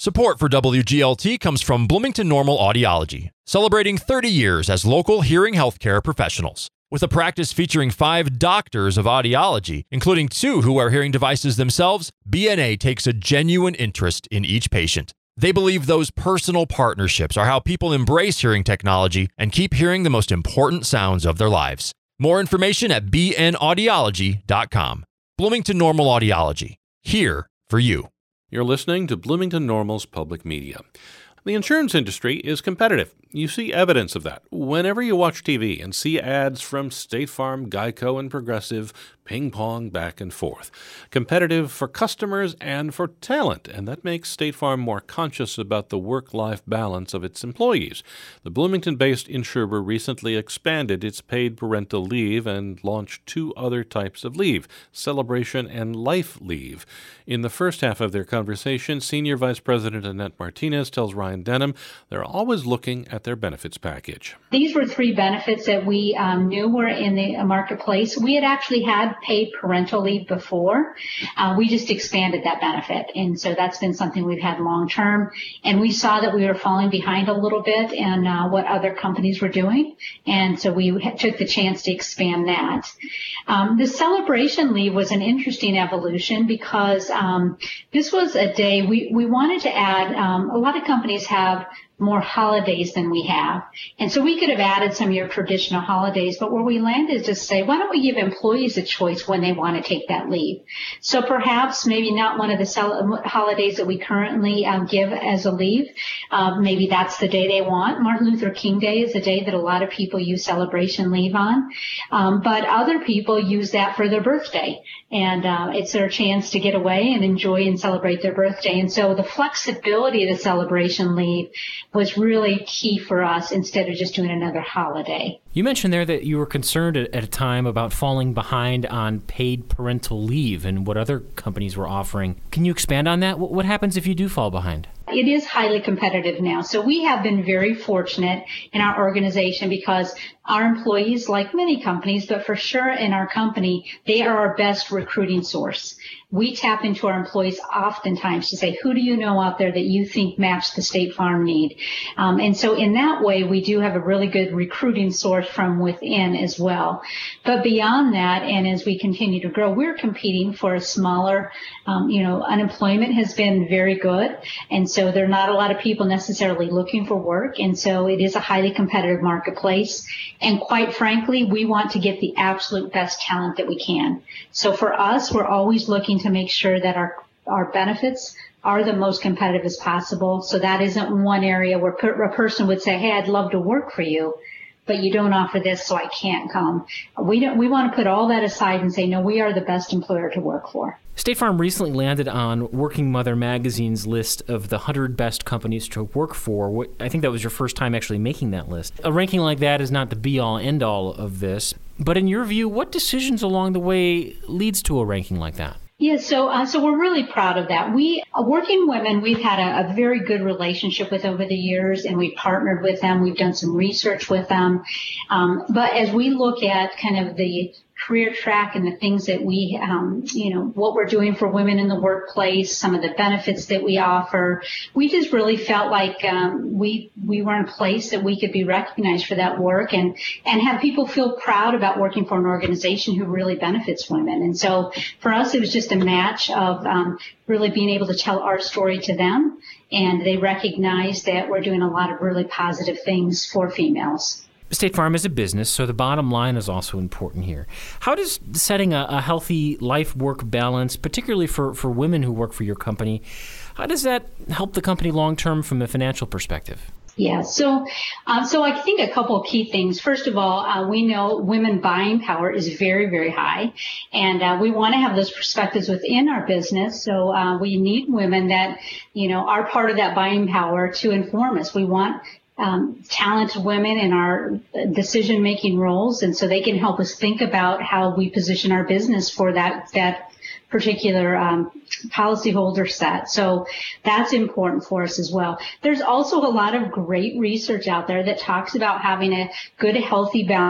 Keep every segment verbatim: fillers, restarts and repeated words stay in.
Support for W G L T comes from Bloomington Normal Audiology, celebrating thirty years as local hearing healthcare professionals. With a practice featuring five doctors of audiology, including two who wear hearing devices themselves, B N A takes a genuine interest in each patient. They believe those personal partnerships are how people embrace hearing technology and keep hearing the most important sounds of their lives. More information at b n audiology dot com. Bloomington Normal Audiology, here for you. You're listening to Bloomington Normal's Public Media. The insurance industry is competitive. You see evidence of that whenever you watch T V and see ads from State Farm, Geico, and Progressive ping-pong back and forth. Competitive for customers and for talent, and that makes State Farm more conscious about the work-life balance of its employees. The Bloomington-based insurer recently expanded its paid parental leave and launched two other types of leave, celebration and life leave. In the first half of their conversation, Senior Vice President Annette Martinez tells Ryan Denham they're always looking at their benefits package. These were three benefits that we um, knew were in the marketplace. We had actually had paid parental leave before. Uh, we just expanded that benefit. And so that's been something we've had long term. And we saw that we were falling behind a little bit in uh, what other companies were doing. And so we took the chance to expand that. Um, the celebration leave was an interesting evolution because um, this was a day we, we wanted to add, um, a lot of companies have more holidays than we have. And so we could have added some of your traditional holidays, but where we landed is to say, why don't we give employees a choice when they want to take that leave? So perhaps maybe not one of the cel- holidays that we currently um, give as a leave. Uh, maybe that's the day they want. Martin Luther King Day is a day that a lot of people use celebration leave on. Um, but other people use that for their birthday. And uh, it's their chance to get away and enjoy and celebrate their birthday. And so the flexibility of the celebration leave was really key for us instead of just doing another holiday. You mentioned there that you were concerned at a time about falling behind on paid parental leave and what other companies were offering. Can you expand on that? What happens if you do fall behind? It is highly competitive now. So we have been very fortunate in our organization because our employees, like many companies, but for sure in our company, they are our best recruiting source. We tap into our employees oftentimes to say, who do you know out there that you think match the State Farm need? Um, and so in that way, we do have a really good recruiting source from within as well. But beyond that, and as we continue to grow, we're competing for a smaller, um, you know, unemployment has been very good. And so there are not a lot of people necessarily looking for work. And so it is a highly competitive marketplace. And quite frankly, we want to get the absolute best talent that we can. So for us, we're always looking to make sure that our, our benefits are the most competitive as possible. So that isn't one area where a person would say, hey, I'd love to work for you, but you don't offer this, so I can't come. We don't, we want to put all that aside and say, no, we are the best employer to work for. State Farm recently landed on Working Mother Magazine's list of the one hundred best companies to work for. What, I think that was your first time actually making that list. A ranking like that is not the be-all, end-all of this. But in your view, what decisions along the way leads to a ranking like that? Yeah, so uh, so we're really proud of that. We, uh, Working Women, we've had a, a very good relationship with over the years, and we've partnered with them. We've done some research with them. Um, but as we look at kind of the career track and the things that we, um, you know, what we're doing for women in the workplace, some of the benefits that we offer, we just really felt like um, we we were in a place that we could be recognized for that work and and have people feel proud about working for an organization who really benefits women. And so for us, it was just a match of um, really being able to tell our story to them, and they recognize that we're doing a lot of really positive things for females. State Farm is a business, so the bottom line is also important here. How does setting a, a healthy life-work balance, particularly for, for women who work for your company, how does that help the company long-term from a financial perspective? Yeah, so um, so I think a couple of key things. First of all, uh, we know women buying power is very, very high, and uh, we want to have those perspectives within our business. So uh, we need women that, you know, are part of that buying power to inform us. We want Um, talented women in our decision-making roles, and so they can help us think about how we position our business for that that particular um, policyholder set. So that's important for us as well. There's also a lot of great research out there that talks about having a good, healthy balance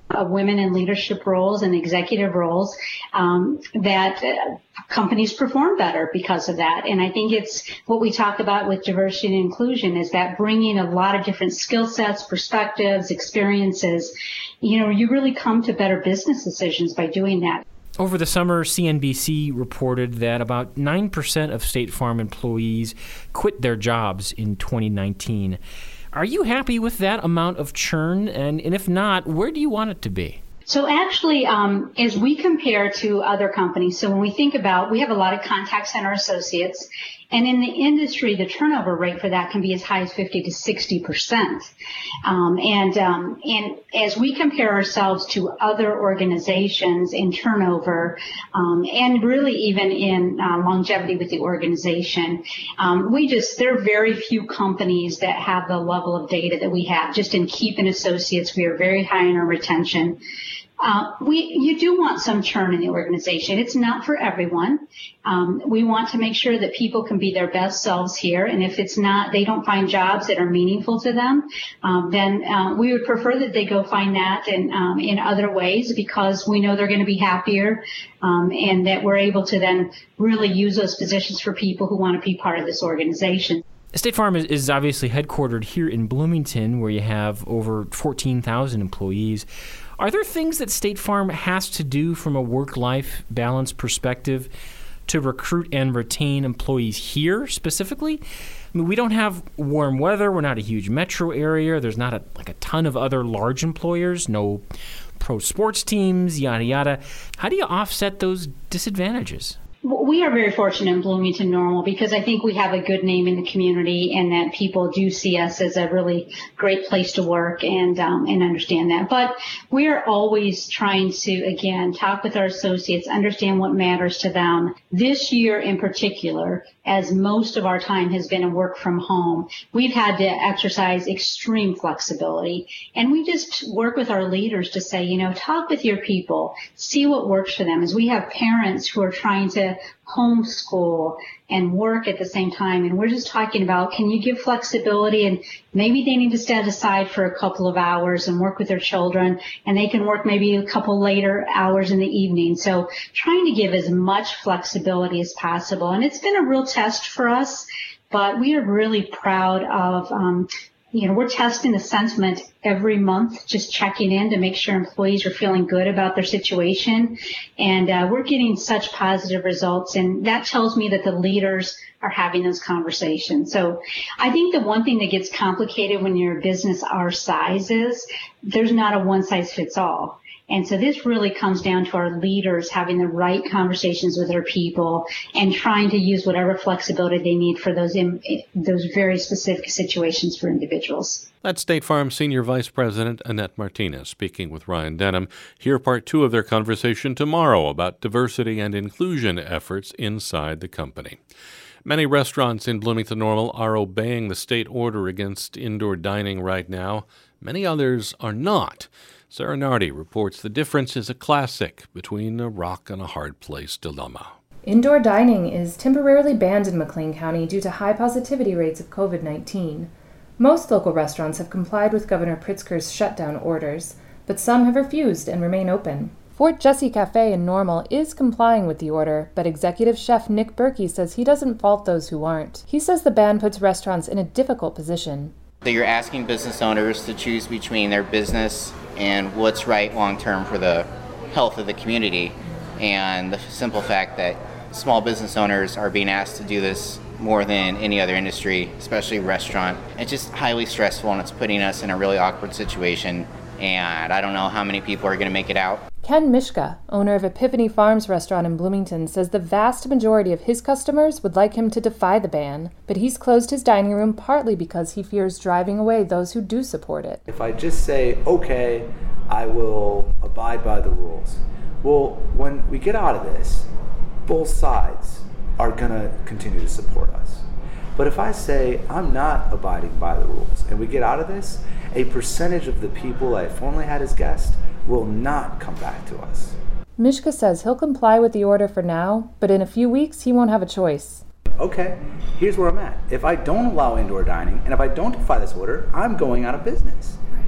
of women in leadership roles and executive roles, um, that uh, companies perform better because of that. And I think it's what we talk about with diversity and inclusion is that bringing a lot of different skill sets, perspectives, experiences. You know, you really come to better business decisions by doing that. Over the summer, C N B C reported that about nine percent of State Farm employees quit their jobs in twenty nineteen. Are you happy with that amount of churn? And, and if not, where do you want it to be? So actually, um, as we compare to other companies, so when we think about, we have a lot of contact center associates, and in the industry, the turnover rate for that can be as high as fifty to sixty percent. Um, and, um, and as we compare ourselves to other organizations in turnover, um, and really even in uh, longevity with the organization, um, we just, there are very few companies that have the level of data that we have. Just in keeping associates, we are very high in our retention. Uh, we, you do want some churn in the organization. It's not for everyone. Um, we want to make sure that people can be their best selves here. And if it's not, they don't find jobs that are meaningful to them, um, then uh, we would prefer that they go find that in, um, in other ways, because we know they're going to be happier, um, and that we're able to then really use those positions for people who want to be part of this organization. State Farm is obviously headquartered here in Bloomington, where you have over fourteen thousand employees. Are there things that State Farm has to do from a work-life balance perspective to recruit and retain employees here specifically? I mean, we don't have warm weather. We're not a huge metro area. There's not a, like a ton of other large employers, no pro sports teams, yada, yada. How do you offset those disadvantages? We are very fortunate in Bloomington Normal because I think we have a good name in the community, and that people do see us as a really great place to work and um, and understand that. But we are always trying to, again, talk with our associates, understand what matters to them. This year in particular, as most of our time has been in work from home, we've had to exercise extreme flexibility. And we just work with our leaders to say, you know, talk with your people, see what works for them. As we have parents who are trying to homeschool and work at the same time, and we're just talking about, can you give flexibility, and maybe they need to step aside for a couple of hours and work with their children, and they can work maybe a couple later hours in the evening. So trying to give as much flexibility as possible. And it's been a real test for us, but we are really proud of um, you know, we're testing the sentiment every month, just checking in to make sure employees are feeling good about their situation. And uh, we're getting such positive results. And that tells me that the leaders are having those conversations. So I think the one thing that gets complicated when you're a business our size is there's not a one size fits all. And so this really comes down to our leaders having the right conversations with their people and trying to use whatever flexibility they need for those in, those very specific situations for individuals. That's State Farm Senior Vice President Annette Martinez speaking with Ryan Denham. Hear part two of their conversation tomorrow about diversity and inclusion efforts inside the company. Many restaurants in Bloomington Normal are obeying the state order against indoor dining right now. Many others are not. Sarah Nardi reports the difference is a classic between a rock and a hard place dilemma. Indoor dining is temporarily banned in McLean County due to high positivity rates of covid nineteen. Most local restaurants have complied with Governor Pritzker's shutdown orders, but some have refused and remain open. Fort Jesse Cafe in Normal is complying with the order, but executive chef Nick Berkey says he doesn't fault those who aren't. He says the ban puts restaurants in a difficult position. So you're asking business owners to choose between their business and what's right long-term for the health of the community. And the simple fact that small business owners are being asked to do this more than any other industry, especially restaurant, it's just highly stressful, and it's putting us in a really awkward situation. And I don't know how many people are going to make it out. Ken Mishka, owner of Epiphany Farms restaurant in Bloomington, says the vast majority of his customers would like him to defy the ban, but he's closed his dining room partly because he fears driving away those who do support it. If I just say, okay, I will abide by the rules, well, when we get out of this, both sides are going to continue to support us. But if I say I'm not abiding by the rules and we get out of this, a percentage of the people I formerly had as guests will not come back to us. Mishka says he'll comply with the order for now, but in a few weeks he won't have a choice. Okay, here's where I'm at. If I don't allow indoor dining and if I don't defy this order, I'm going out of business.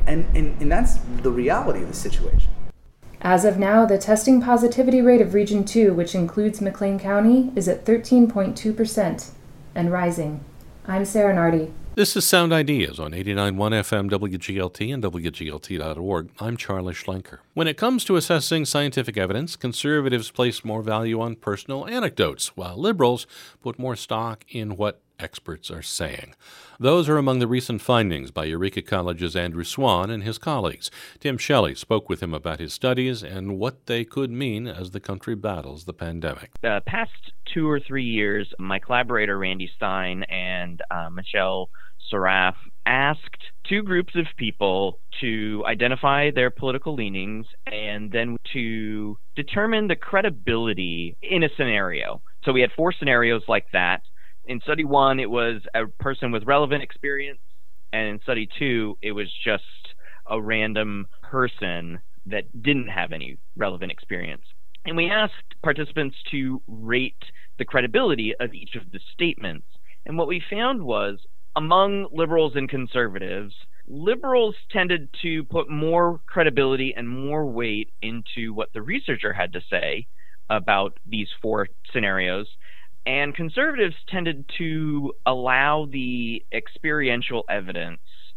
And, and, and that's the reality of the situation. As of now, the testing positivity rate of Region two, which includes McLean County, is at thirteen point two percent and rising. I'm Sarah Nardi. This is Sound Ideas on eighty-nine point one F M W G L T and W G L T dot org. I'm Charlie Schlenker. When it comes to assessing scientific evidence, conservatives place more value on personal anecdotes, while liberals put more stock in what experts are saying. Those are among the recent findings by Eureka College's Andrew Swan and his colleagues. Tim Shelley spoke with him about his studies and what they could mean as the country battles the pandemic. The past two or three years, my collaborator Randy Stein and uh, Michelle Saraf asked two groups of people to identify their political leanings and then to determine the credibility in a scenario. So we had four scenarios like that. In study one, it was a person with relevant experience, and in study two, it was just a random person that didn't have any relevant experience. And we asked participants to rate the credibility of each of the statements. And what we found was, among liberals and conservatives, liberals tended to put more credibility and more weight into what the researcher had to say about these four scenarios. And conservatives tended to allow the experiential evidence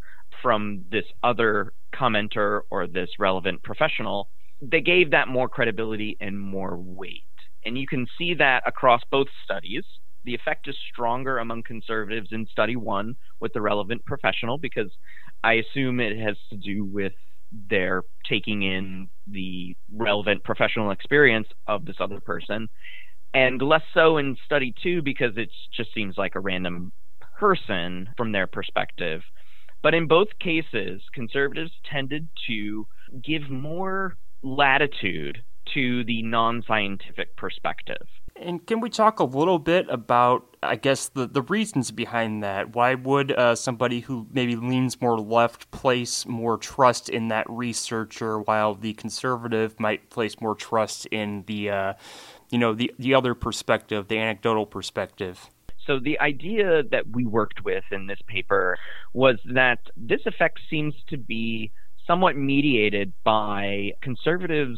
from this other commenter or this relevant professional. They gave that more credibility and more weight. And you can see that across both studies. The effect is stronger among conservatives in study one with the relevant professional, because I assume it has to do with their taking in the relevant professional experience of this other person. And less so in study two because it just seems like a random person from their perspective. But in both cases, conservatives tended to give more latitude to the non-scientific perspective. And can we talk a little bit about, I guess, the, the reasons behind that? Why would uh, somebody who maybe leans more left place more trust in that researcher, while the conservative might place more trust in the uh, you know, the, the other perspective, the anecdotal perspective? So the idea that we worked with in this paper was that this effect seems to be somewhat mediated by conservatives'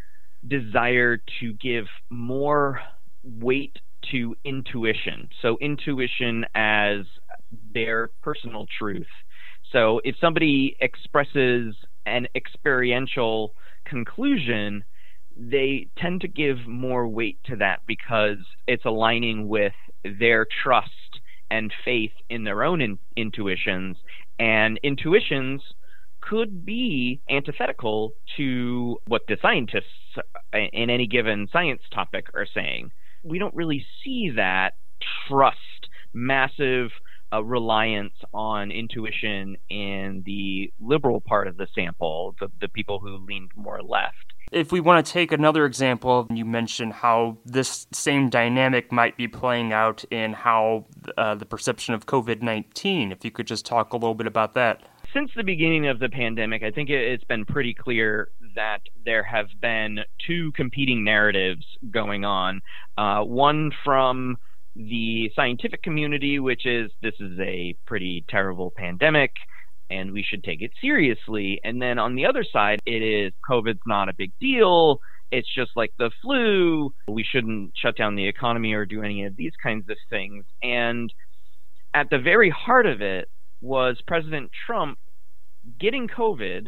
desire to give more weight to intuition. So intuition as their personal truth. So if somebody expresses an experiential conclusion, they tend to give more weight to that because it's aligning with their trust and faith in their own in- intuitions. And intuitions could be antithetical to what the scientists in any given science topic are saying. We don't really see that trust, massive uh, reliance on intuition in the liberal part of the sample, the, the people who leaned more left. If we want to take another example, you mentioned how this same dynamic might be playing out in how uh, the perception of covid nineteen. If you could just talk a little bit about that. Since the beginning of the pandemic, I think it's been pretty clear that there have been two competing narratives going on. Uh, one from the scientific community, which is this is a pretty terrible pandemic and we should take it seriously. And then on the other side, it is COVID's not a big deal. It's just like the flu. We shouldn't shut down the economy or do any of these kinds of things. And at the very heart of it was President Trump getting COVID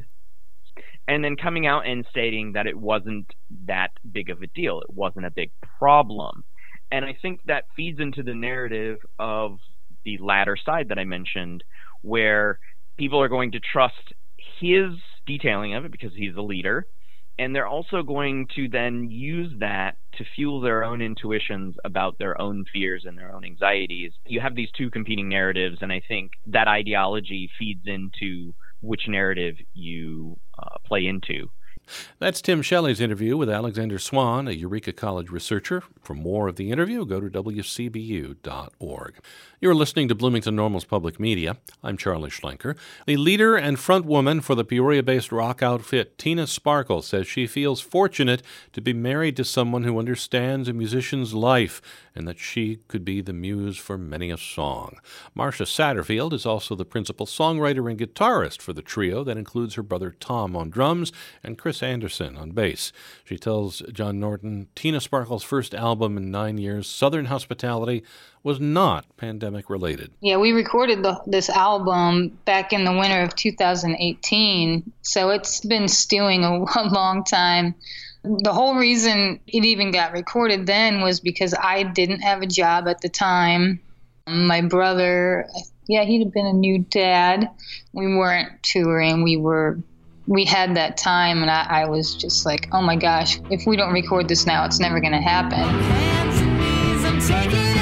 and then coming out and stating that it wasn't that big of a deal. It wasn't a big problem. And I think that feeds into the narrative of the latter side that I mentioned, where people are going to trust his detailing of it because he's a leader, and they're also going to then use that to fuel their own intuitions about their own fears and their own anxieties. You have these two competing narratives, and I think that ideology feeds into which narrative you uh, play into. That's Tim Shelley's interview with Alexander Swan, a Eureka College researcher. For more of the interview, go to W C B U dot org. You're listening to Bloomington Normal's Public Media. I'm Charlie Schlenker. The leader and front woman for the Peoria-based rock outfit Tina Sparkle says she feels fortunate to be married to someone who understands a musician's life and that she could be the muse for many a song. Marcia Satterfield is also the principal songwriter and guitarist for the trio that includes her brother Tom on drums and Chris Anderson on bass. She tells John Norton Tina Sparkle's first album in nine years, Southern Hospitality, was not pandemic-related. Yeah, we recorded the, this album back in the winter of two thousand eighteen, so it's been stewing a, a long time. The whole reason it even got recorded then was because I didn't have a job at the time. My brother, yeah, he'd have been a new dad. We weren't touring. We were, we had that time, and I, I was just like, oh my gosh, if we don't record this now, it's never going to happen. Hands and knees, I'm taking it.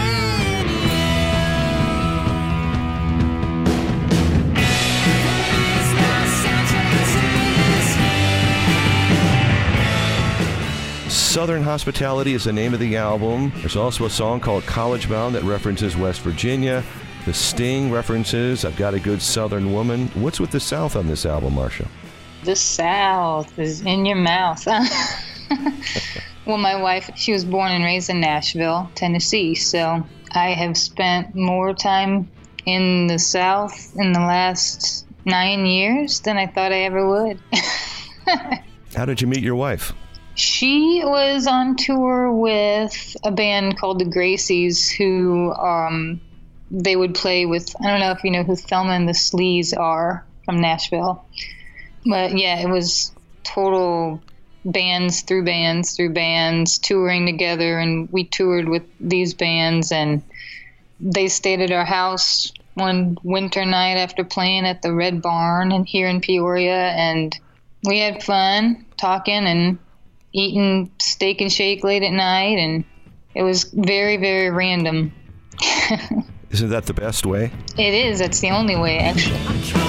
Southern Hospitality is the name of the album. There's also a song called College Bound that references West Virginia. The Sting references I've Got a Good Southern Woman. What's with the South on this album, Marcia? The South is in your mouth. Well, my wife, she was born and raised in Nashville, Tennessee, so I have spent more time in the South in the last nine years than I thought I ever would. How did you meet your wife? She was on tour with a band called the Gracies, who um, they would play with, I don't know if you know who Thelma and the Sleaze are from Nashville. But yeah, it was total bands through bands through bands touring together, and we toured with these bands, and they stayed at our house one winter night after playing at the Red Barn and here in Peoria, and we had fun talking and eating steak and shake late at night, and it was very, very random. Isn't that the best way? It is. That's the only way, actually.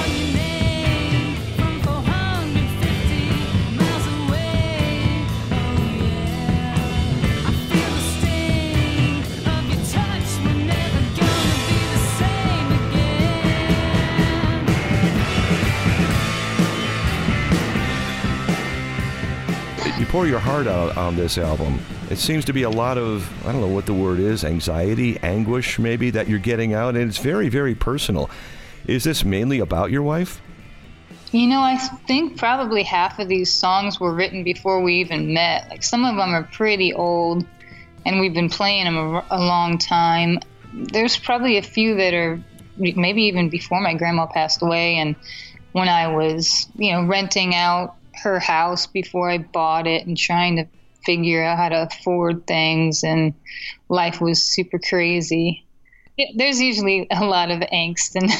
You pour your heart out on this album. It seems to be a lot of, I don't know what the word is, anxiety, anguish maybe, that you're getting out, and it's very, very personal. Is this mainly about your wife? You know, I think probably half of these songs were written before we even met. Like, some of them are pretty old, and we've been playing them a, a long time. There's probably a few that are maybe even before my grandma passed away, and when I was, you know, renting out her house before I bought it and trying to figure out how to afford things, and life was super crazy. There's usually a lot of angst and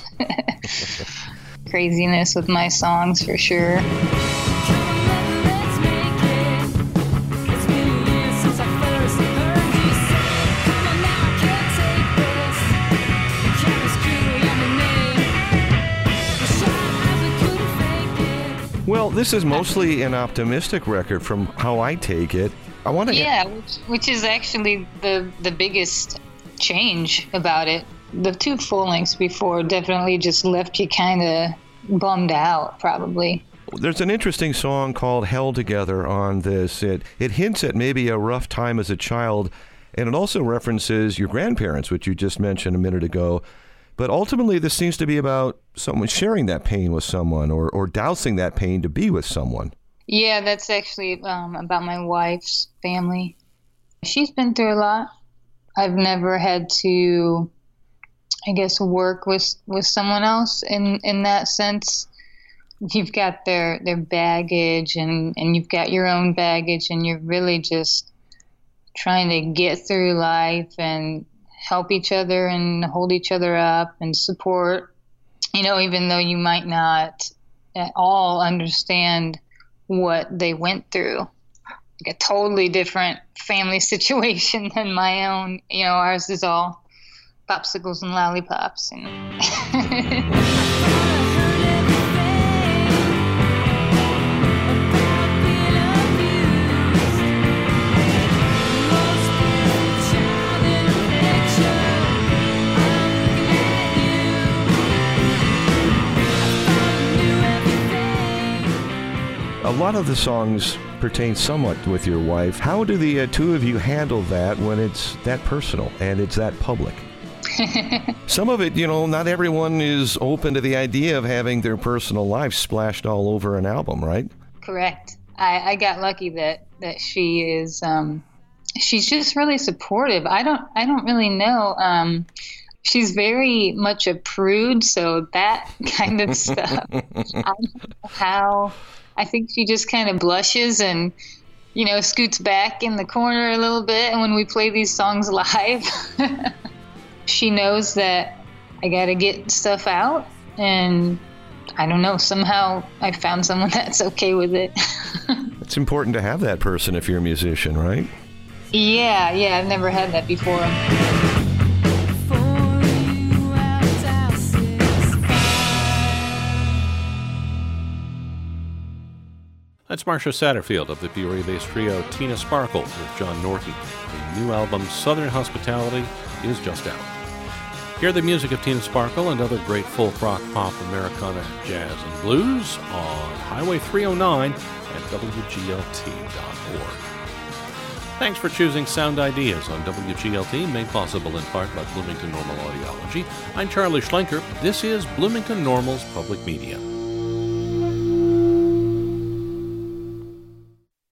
craziness with my songs, for sure. Well, this is mostly an optimistic record from how I take it. I want to Yeah, which, which is actually the, the biggest change about it. The two full lengths before definitely just left you kind of bummed out, probably. There's an interesting song called Held Together on this. It, it hints at maybe a rough time as a child, and it also references your grandparents, which you just mentioned a minute ago. But ultimately, this seems to be about someone sharing that pain with someone, or, or dousing that pain to be with someone. Yeah, that's actually um, about my wife's family. She's been through a lot. I've never had to, I guess, work with, with someone else in, in that sense. You've got their, their baggage, and, and you've got your own baggage, and you're really just trying to get through life and help each other and hold each other up and support, you know, even though you might not at all understand what they went through. Like a totally different family situation than my own. You know, ours is all popsicles and lollipops. And a lot of the songs pertain somewhat with your wife. How do the uh, two of you handle that when it's that personal and it's that public? Some of it, you know, not everyone is open to the idea of having their personal life splashed all over an album, right? Correct. I, I got lucky that, that she is, um, she's just really supportive. I don't, I don't really know. Um, she's very much a prude, so that kind of stuff. I don't know how, I think she just kind of blushes and, you know, scoots back in the corner a little bit. And when we play these songs live, she knows that I got to get stuff out, and I don't know, somehow I found someone that's okay with it. It's important to have that person if you're a musician, right? Yeah, yeah, I've never had that before. That's Marcia Satterfield of the Peoria-based trio Tina Sparkle with John Norton. The new album Southern Hospitality is just out. Hear the music of Tina Sparkle and other great folk rock, pop, Americana, jazz, and blues on Highway three oh nine at W G L T dot org. Thanks for choosing Sound Ideas on W G L T, made possible in part by Bloomington Normal Audiology. I'm Charlie Schlenker. This is Bloomington Normal's Public Media.